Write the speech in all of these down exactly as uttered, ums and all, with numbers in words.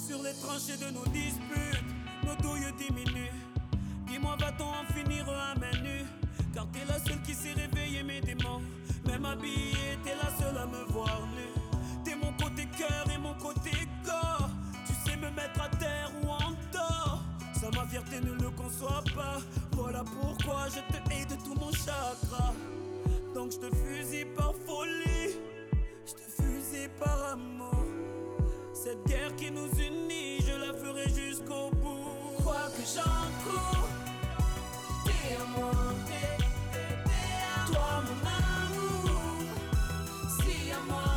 Sur les tranchées de nos disputes, nos douilles diminuent. Dis-moi, va-t-on en finir à main nue? Car t'es la seule qui s'est réveillée mes démons. Même habillée, t'es la seule à me voir nu. T'es mon côté cœur et mon côté corps. Tu sais me mettre à terre ou en tort. Ça, ma fierté ne le conçoit pas. Voilà pourquoi je te hais de tout mon chakra. Donc je te fusille par folie, je te fusille par amour. Cette guerre qui nous unit, je la ferai jusqu'au bout. Quoi que j'en cours, t'es à moi, t'es, t'es, t'es à toi mon amour. Si à moi,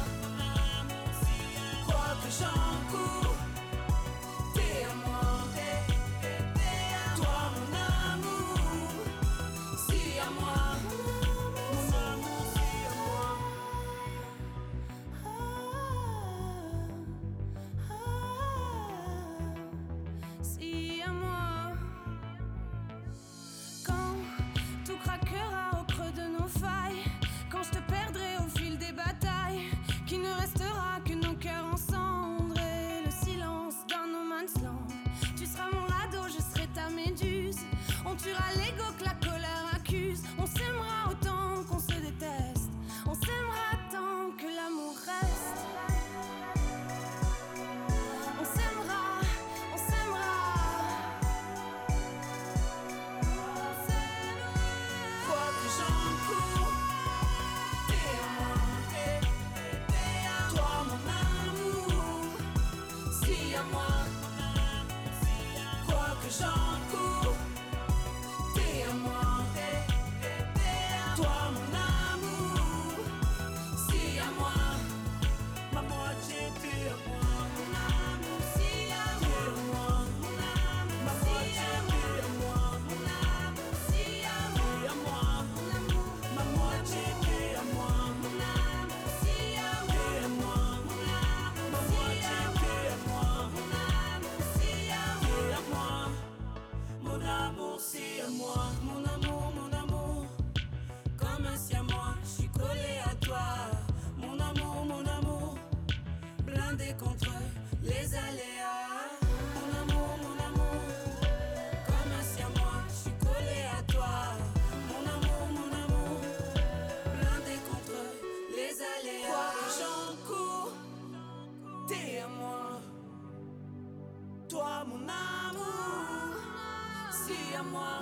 quoi que j'en cours, t'es à moi, t'es, t'es, t'es à toi mon amour. Si à moi, mon amour, si à moi. Si à moi. Quand tout craquera au creux de nos failles, quand je te perdrai au fil des batailles, qu'il ne restera que nos cœurs en cendres et le silence d'un no man's land. Tu seras mon radeau, je serai ta méduse. On tuera l'ego que la colère accuse. On s'aimera autant qu'on se déteste. On s'aimera tant que l'amour reste. On s'aimera, on s'aimera. On s'aimera. Quoi que j'en cours, t'es à moi, t'es, t'es, t'es à toi mon amour. Si à moi, quoi que j'en cours, t'es à moi, t'es, t'es, t'es à toi mon amour. Si à moi, ma moitié t'es à moi, mon amour. Si à moi, mon amour, ma moitié t'es à moi, mon amour. Si à moi, mon amour, ma moitié t'es à moi, mon amour. Si à moi, mon amour, ma moitié t'es à moi, mon amour. Si à moi, mon amour, si à moi, mon amour, mon amour. Comme un siamois, je suis collé à toi, mon amour, mon amour. Blindé contre les aléas, mon amour, mon amour. Comme un siamois, je suis collé à toi, mon amour, mon amour. Blindé contre les aléas. Quoi que j'en cours, t'es à moi, toi mon amour. Si à moi,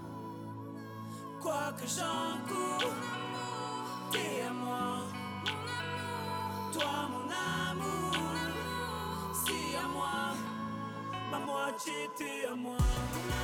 quoi que j'en cours, t'es à moi, toi mon amour. Si à moi, ma moitié t'es à moi.